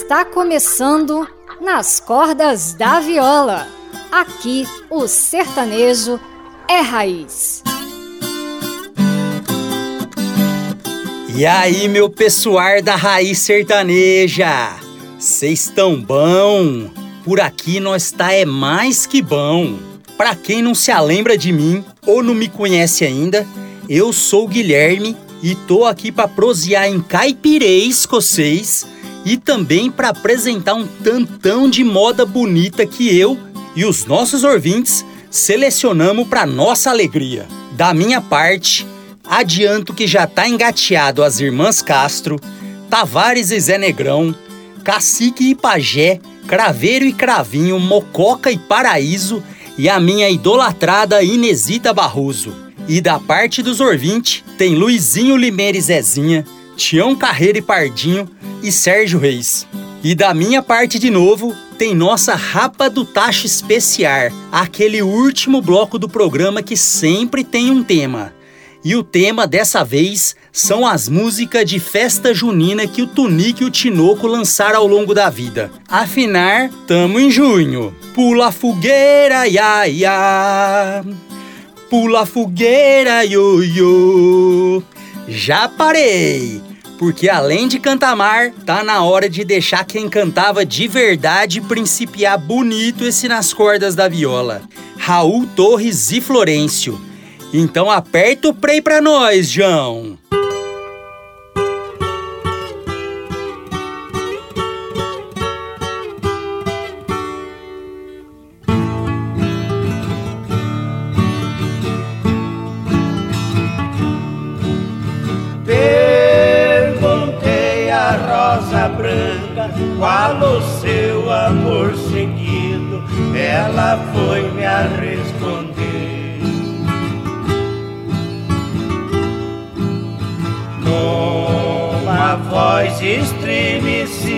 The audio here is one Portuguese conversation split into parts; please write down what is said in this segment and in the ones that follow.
Está começando Nas Cordas da Viola. Aqui o sertanejo é raiz. E aí, meu pessoal da raiz sertaneja, cês tão bom? Por aqui nós tá é mais que bom. Pra quem não se lembra de mim ou não me conhece ainda, eu sou o Guilherme e tô aqui pra prosear em caipirês com vocês e também pra apresentar um tantão de moda bonita que eu e os nossos ouvintes selecionamos pra nossa alegria. Da minha parte, adianto que já tá engateado as irmãs Castro, Tavares e Zé Negrão, Cacique e Pajé, Craveiro e Cravinho, Mococa e Paraíso e a minha idolatrada Inesita Barroso. E da parte dos ouvintes, tem Luizinho Limeira e Zezinha, Tião Carreira e Pardinho e Sérgio Reis. E da minha parte de novo, tem nossa Rapa do Tacho Especial, aquele último bloco do programa que sempre tem um tema. E o tema dessa vez são as músicas de festa junina que o Tunique e o Tinoco lançaram ao longo da vida. Afinal, tamo em junho. Pula a fogueira, ia, ia. Pula a fogueira, ioiô. Já parei, porque além de cantar mar, tá na hora de deixar quem cantava de verdade principiar bonito esse Nas Cordas da Viola. Raul Torres e Florencio. Então aperta o play pra nós, João! Perguntei à rosa branca qual o seu amor seguido, ela foi me responder. Uma voz estremecida,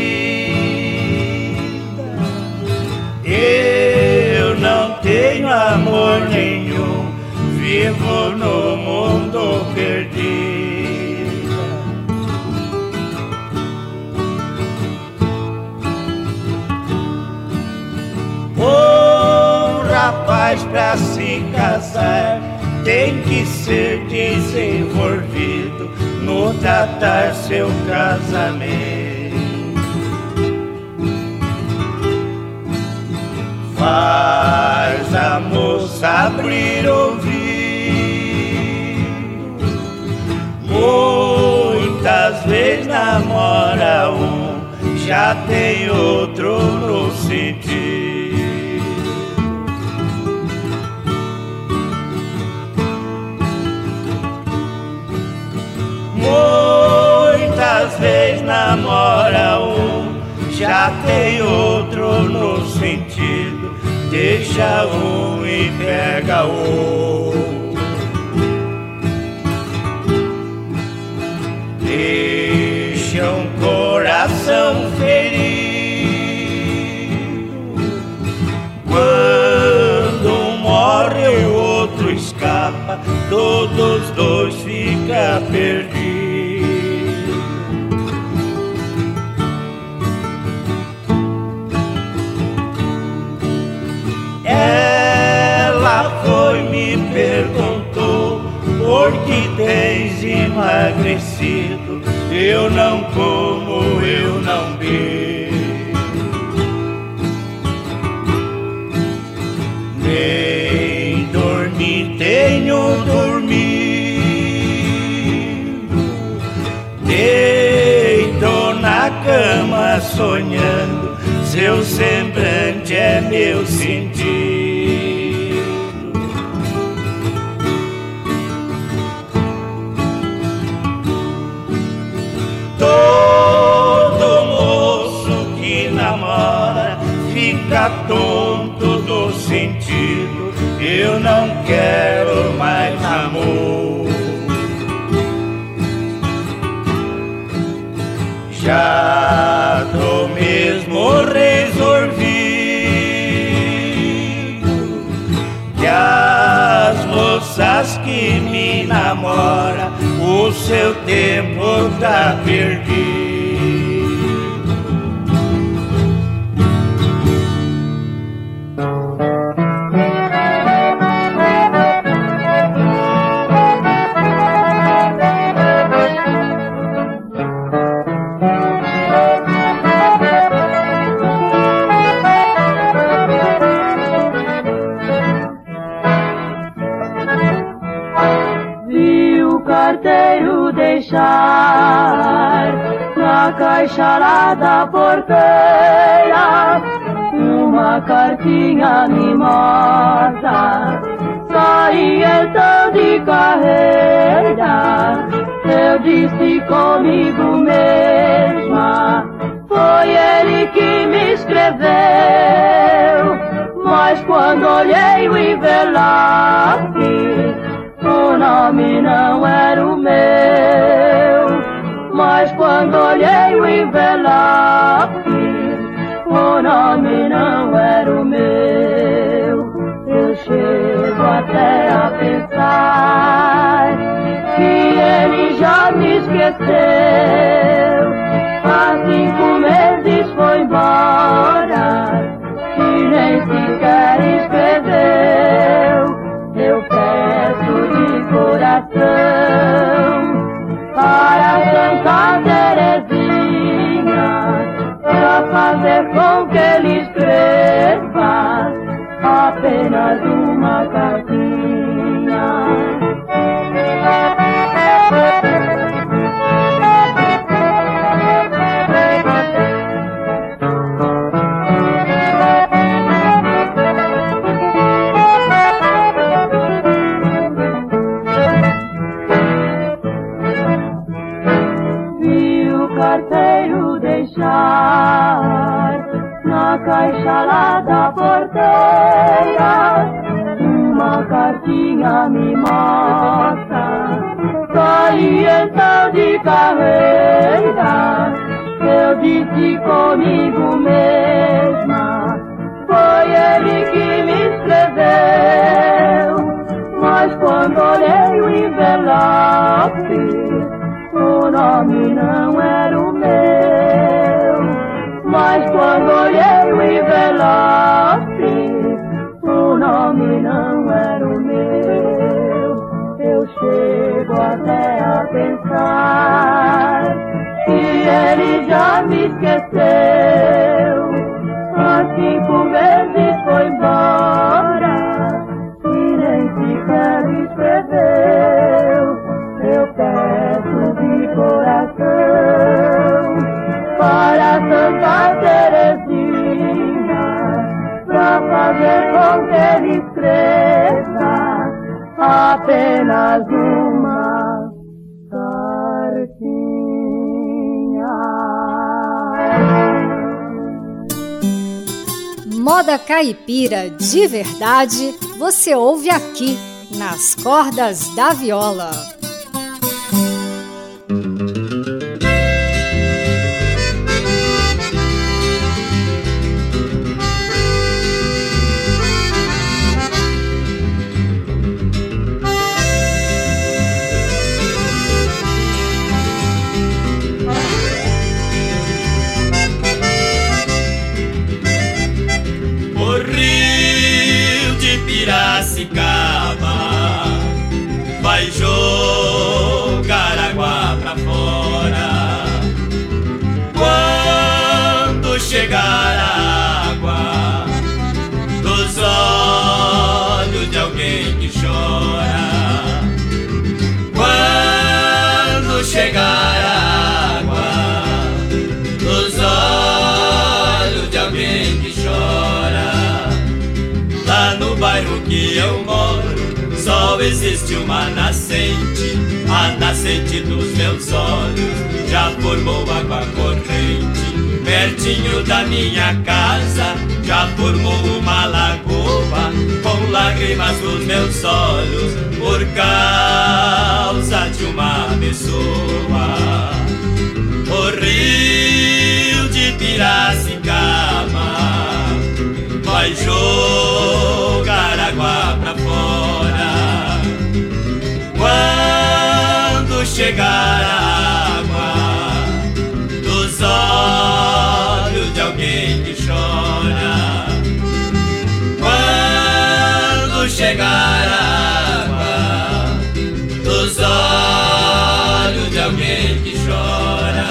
eu não tenho amor nenhum, vivo no mundo perdido. Um rapaz pra se casar tem que ser desenvolvido no tratar seu casamento. Faz a moça abrir ouvido, muitas vezes namora um, já tem outro no sentido. Muitas vezes namora um, já tem outro no sentido, deixa um e pega outro. Deixa um coração ferido, quando um morre o outro escapa, todos dois ficam perdidos. Ela foi me perguntou por que tens emagrecido, eu não como, eu não bebo, nem dormir tenho dormido, deito na cama sonhando, seu semblante é meu sentido. Todo moço que namora fica tonto do sentido, eu não quero mais amor. Já tô mesmo resolvido que as moças que me namoram, o seu tempo tá perdido. carteiro deixar na caixa lá da porteira uma cartinha mimosa. Saí então de carreira, eu disse comigo mesma, foi ele que me escreveu. Mas quando olhei o envelope, o nome não era o meu. Mas quando olhei o envelope, o nome não era o meu. Eu chego até a pensar que ele já me esqueceu. Há 5 meses foi embora e nem sequer escreveu. Eu peço de coração para Santa Terezinha, pra fazer com que ele escreva apenas uma cartinha. Carteiro deixar na caixa lá da porteira uma cartinha mimosa. Saí então de carreira, eu disse comigo mesma, foi ele que me escreveu. Mas quando olhei o envelope, o nome não era o meu. Mas quando olhei o envelope, o nome não era o meu. Eu chego até a pensar que ele já me esqueceu. Há 5 meses foi embora e nem sequer escreveu. Eu peço de coração para Santa Terezinha, pra fazer com que ele escreva apenas uma cartinha. Moda caipira de verdade, você ouve aqui, nas cordas da viola. Piracicaba vai jogar água pra fora. Quando chegar a água dos olhos de alguém que chora, quando chegar a água dos olhos de alguém que chora, lá no bairro que eu moro só existe uma nascente. A nascente dos meus olhos já formou água corrente. Pertinho da minha casa já formou uma lagoa com lágrimas nos meus olhos por causa de uma pessoa. O rio de Piracicaba vai jogar água pra fora. Quando chegar a água dos olhos de alguém que chora, quando chegar a água dos olhos de alguém que chora,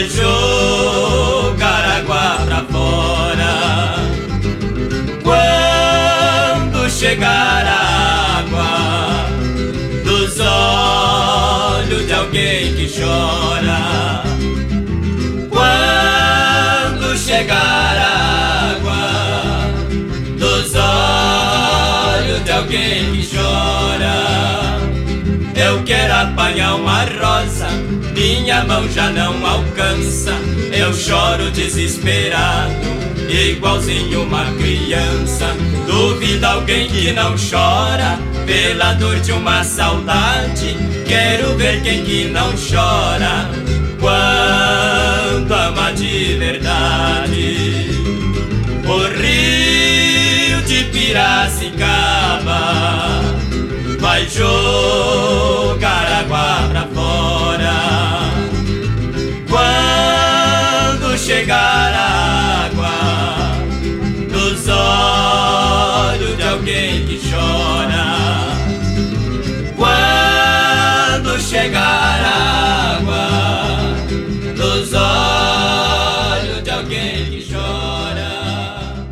vai jogar água pra fora. Quando chegar a água dos olhos de alguém que chora, quando chegar a água dos olhos de alguém que chora, eu quero apanhar uma rosa, minha mão já não alcança. Eu choro desesperado, igualzinho uma criança. Duvida alguém que não chora pela dor de uma saudade. Quero ver quem que não chora quando ama de verdade. O rio de Piracicaba vai jogar água pra fora. Quando chegar a água dos olhos de alguém que chora, quando chegar a água dos olhos de alguém que chora.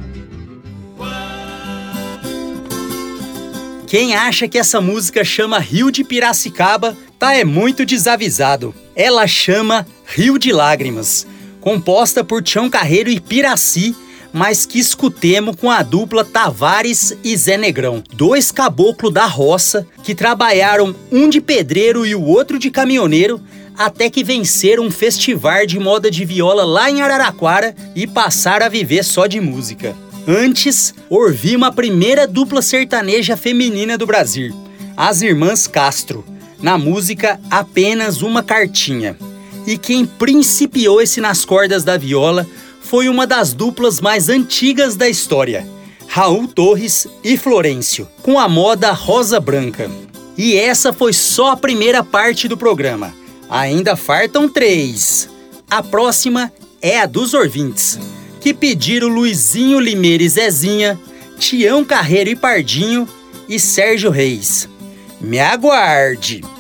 Quem acha que essa música chama Rio de Piracicaba tá muito desavisado. Ela chama Rio de Lágrimas, composta por Tião Carreiro e Piraci, mas que escutemos com a dupla Tavares e Zé Negrão, dois caboclos da roça que trabalharam um de pedreiro e o outro de caminhoneiro, até que venceram um festival de moda de viola lá em Araraquara e passaram a viver só de música. Antes, ouvimos a primeira dupla sertaneja feminina do Brasil, as Irmãs Castro, na música Apenas Uma Cartinha. E quem principiou esse Nas Cordas da Viola foi uma das duplas mais antigas da história, Raul Torres e Florencio, com a moda rosa branca. E essa foi só a primeira parte do programa. Ainda faltam 3. A próxima é a dos ouvintes, que pediram Luizinho Limeira e Zezinha, Tião Carreiro e Pardinho e Sérgio Reis. Me aguarde!